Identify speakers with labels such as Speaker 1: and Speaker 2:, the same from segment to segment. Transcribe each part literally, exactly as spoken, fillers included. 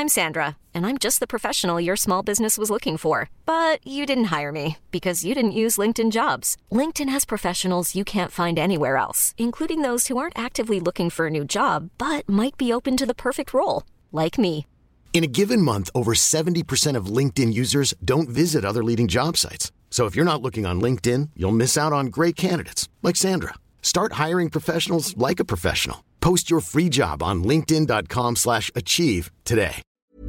Speaker 1: I'm Sandra, and I'm just the professional your small business was looking for. But you didn't hire me because you didn't use LinkedIn Jobs. LinkedIn has professionals you can't find anywhere else, including those who aren't actively looking for a new job, but might be open to the perfect role, like me.
Speaker 2: In a given month, over seventy percent of LinkedIn users don't visit other leading job sites. So if you're not looking on LinkedIn, you'll miss out on great candidates like Sandra. Start hiring professionals like a professional. Post your free job on linkedin.com slash achieve today.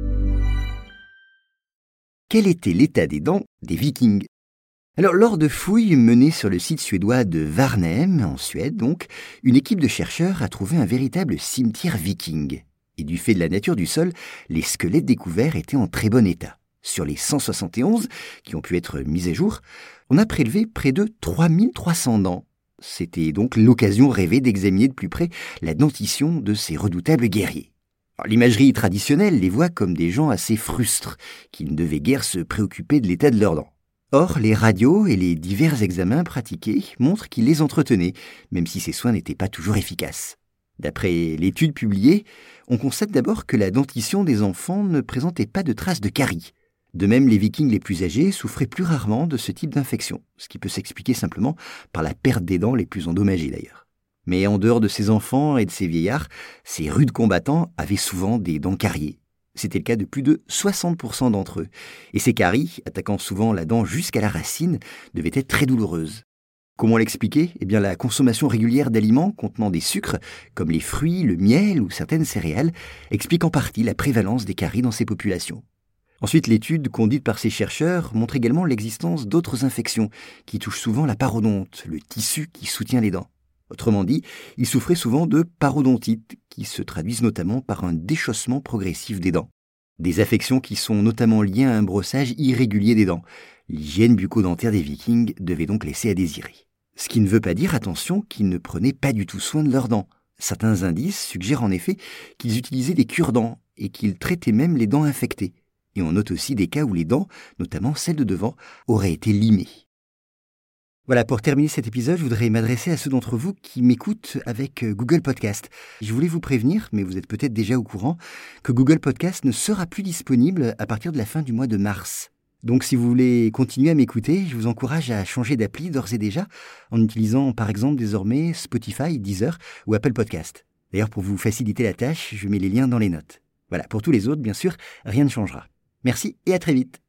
Speaker 3: Quel était l'état des dents des Vikings ? Alors, lors de fouilles menées sur le site suédois de Varnhem, en Suède donc, une équipe de chercheurs a trouvé un véritable cimetière viking. Et du fait de la nature du sol, les squelettes découverts étaient en très bon état. Sur les cent soixante et onze qui ont pu être mis à jour, on a prélevé près de trois mille trois cents dents. C'était donc l'occasion rêvée d'examiner de plus près la dentition de ces redoutables guerriers. Alors, l'imagerie traditionnelle les voit comme des gens assez frustres, qui ne devaient guère se préoccuper de l'état de leurs dents. Or, les radios et les divers examens pratiqués montrent qu'ils les entretenaient, même si ces soins n'étaient pas toujours efficaces. D'après l'étude publiée, on constate d'abord que la dentition des enfants ne présentait pas de traces de caries. De même, les Vikings les plus âgés souffraient plus rarement de ce type d'infection, ce qui peut s'expliquer simplement par la perte des dents les plus endommagées d'ailleurs. Mais en dehors de ces enfants et de ces vieillards, ces rudes combattants avaient souvent des dents cariées. C'était le cas de plus de soixante pour cent d'entre eux. Et ces caries, attaquant souvent la dent jusqu'à la racine, devaient être très douloureuses. Comment l'expliquer ? Eh bien, la consommation régulière d'aliments contenant des sucres, comme les fruits, le miel ou certaines céréales, explique en partie la prévalence des caries dans ces populations. Ensuite, l'étude conduite par ces chercheurs montre également l'existence d'autres infections qui touchent souvent la parodonte, le tissu qui soutient les dents. Autrement dit, ils souffraient souvent de parodontites, qui se traduisent notamment par un déchaussement progressif des dents. Des affections qui sont notamment liées à un brossage irrégulier des dents. L'hygiène bucco-dentaire des Vikings devait donc laisser à désirer. Ce qui ne veut pas dire, attention, qu'ils ne prenaient pas du tout soin de leurs dents. Certains indices suggèrent en effet qu'ils utilisaient des cure-dents et qu'ils traitaient même les dents infectées. Et on note aussi des cas où les dents, notamment celles de devant, auraient été limées. Voilà, pour terminer cet épisode, je voudrais m'adresser à ceux d'entre vous qui m'écoutent avec Google Podcast. Je voulais vous prévenir, mais vous êtes peut-être déjà au courant, que Google Podcast ne sera plus disponible à partir de la fin du mois de mars. Donc si vous voulez continuer à m'écouter, je vous encourage à changer d'appli d'ores et déjà en utilisant par exemple désormais Spotify, Deezer ou Apple Podcast. D'ailleurs, pour vous faciliter la tâche, je mets les liens dans les notes. Voilà, pour tous les autres, bien sûr, rien ne changera. Merci et à très vite.